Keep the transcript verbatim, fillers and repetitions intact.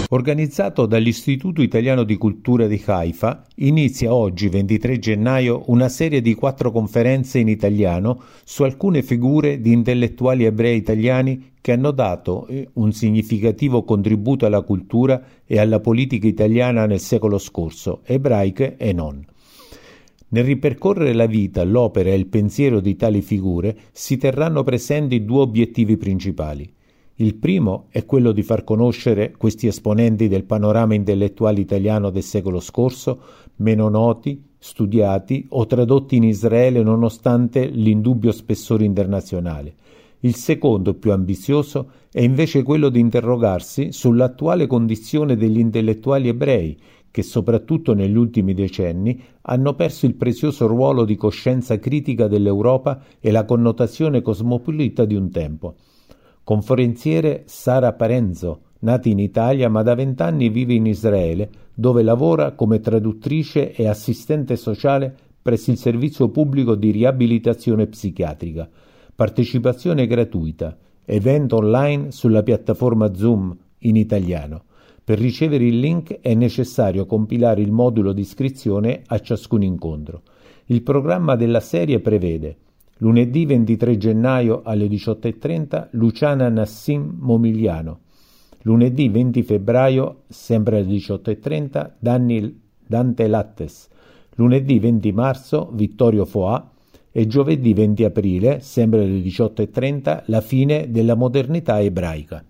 Organizzato dall'Istituto Italiano di Cultura di Haifa, inizia oggi, ventitré gennaio, una serie di quattro conferenze in italiano su alcune figure di intellettuali ebrei italiani che hanno dato un significativo contributo alla cultura e alla politica italiana nel secolo scorso, ebraiche e non. Nel ripercorrere la vita, l'opera e il pensiero di tali figure si terranno presenti due obiettivi principali. Il primo è quello di far conoscere questi esponenti del panorama intellettuale italiano del secolo scorso, meno noti, studiati o tradotti in Israele nonostante l'indubbio spessore internazionale. Il secondo, più ambizioso, è invece quello di interrogarsi sull'attuale condizione degli intellettuali ebrei, che soprattutto negli ultimi decenni hanno perso il prezioso ruolo di coscienza critica dell'Europa e la connotazione cosmopolita di un tempo. Conferenziere Sara Parenzo, nata in Italia ma da vent'anni vive in Israele, dove lavora come traduttrice e assistente sociale presso il servizio pubblico di riabilitazione psichiatrica. Partecipazione gratuita, evento online sulla piattaforma Zoom in italiano. Per ricevere il link è necessario compilare il modulo di iscrizione a ciascun incontro. Il programma della serie prevede: lunedì ventitré gennaio alle diciotto e trenta Luciana Nassim Momigliano. Lunedì venti febbraio, sempre alle diciotto e trenta, Danny, Dante Lattes. Lunedì venti marzo, Vittorio Foà. E giovedì venti aprile, sempre alle diciotto e trenta, la fine della modernità ebraica.